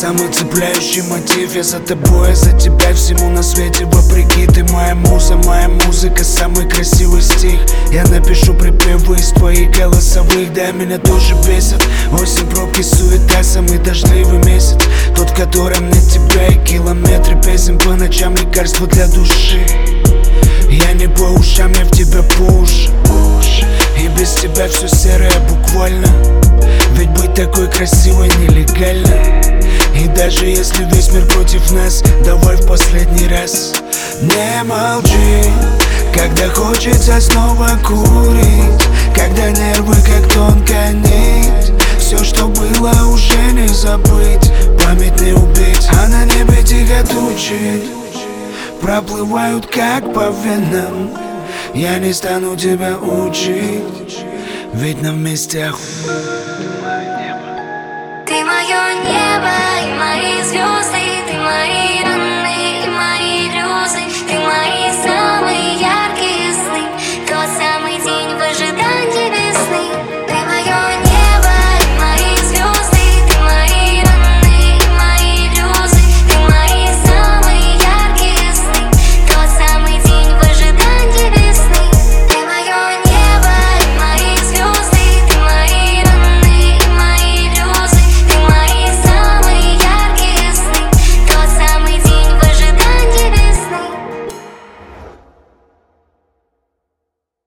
самый цепляющий мотив. Я за тобой, я за тебя, всему на свете вопреки. Ты моя муза, моя музыка, самый красивый стих. Я напишу припевы из твоих голосовых. Да, меня тоже бесит осень, пробки, суета, самый дождливый месяц, тот, в котором нет тебя и километры песен по ночам, лекарство для души. Я не по ушам, я в тебя по уши. И без тебя все серое буквально. Ведь быть такой красивой нелегально. И даже если весь мир против нас, давай в последний раз не молчи, когда хочется снова курить, когда нервы как тонкая нить. Все, что было, уже не забыть, память не убить, а на небе тихо тучи проплывают как по венам. Я не стану тебя учить, ведь нам вместе Ты мое небо и мои звезды, ты мои